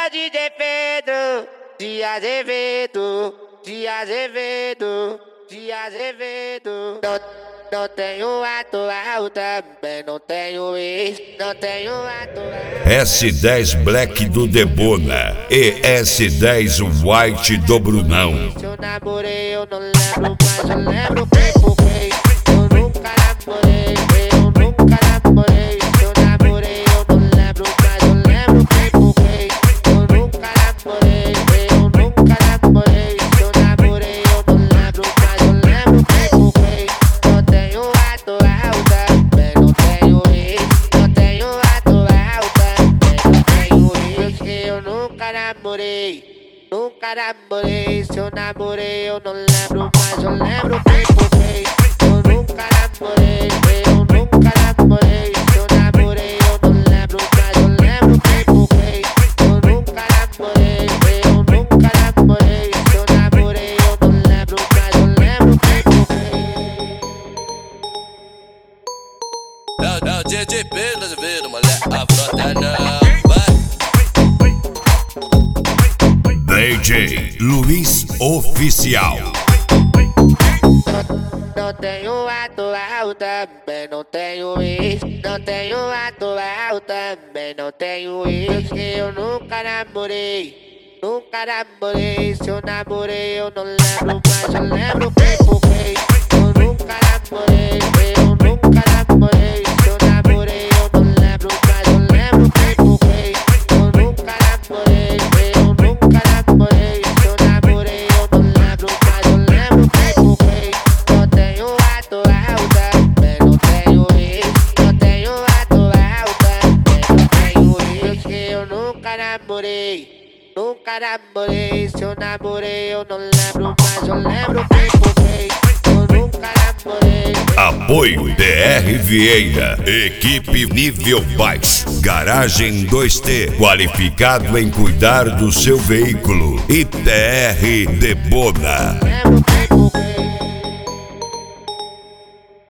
é DJ Pedro de Azevedo, de Azevedo, de Azevedo. Não tenho atual, também não tenho ex, não tenho atual. S10 Black do Debona e S10 White do Brunão. Eu namorei, eu não lembro, mas eu lembro quem foi. Eu nunca namorei, eu nunca namorei. Eu namorei, eu não lembro, mas eu lembro quem foi. Eu nunca namorei, eu nunca namorei. Eu namorei, eu não lembro, mas eu lembro quem foi. Não tenho atual, também não tenho ex. Não tenho atual, também não tenho ex. Que eu nunca namorei. Nunca namorei, se eu namorei eu não lembro, mas eu lembro quem foi. Eu nunca namorei, eu nunca namorei. Se eu namorei eu não lembro, mas eu lembro quem foi. Eu nunca namorei, eu nunca namorei. Se eu namorei eu não lembro, mas eu lembro quem foi. É o DJ Pedro Azevedo, moleque, a frota não vai. DJ Luiz Oficial. Não tenho atual, também não tenho ex. Não tenho atual, também não tenho ex. Que eu nunca namorei, nunca namorei. Se eu namorei eu não lembro, mas eu lembro quem foi. Eu nunca namorei, eu nunca namorei. Se eu namorei eu não lembro, mas eu lembro quem foi. Eu nunca namorei, eu nunca namorei. Se eu namorei eu não lembro, mas eu lembro quem foi. Não tenho atual, também não tenho ex. Não tenho atual, também não tenho ex. Que eu nunca namorei, nunca namorei. Se eu namorei eu não lembro, mas eu lembro quem foi. Eu nunca namorei. Apoio DR Vieira, equipe nível baixo, garagem 2T, qualificado em cuidar do seu veículo. ITR Debona. Lembro quem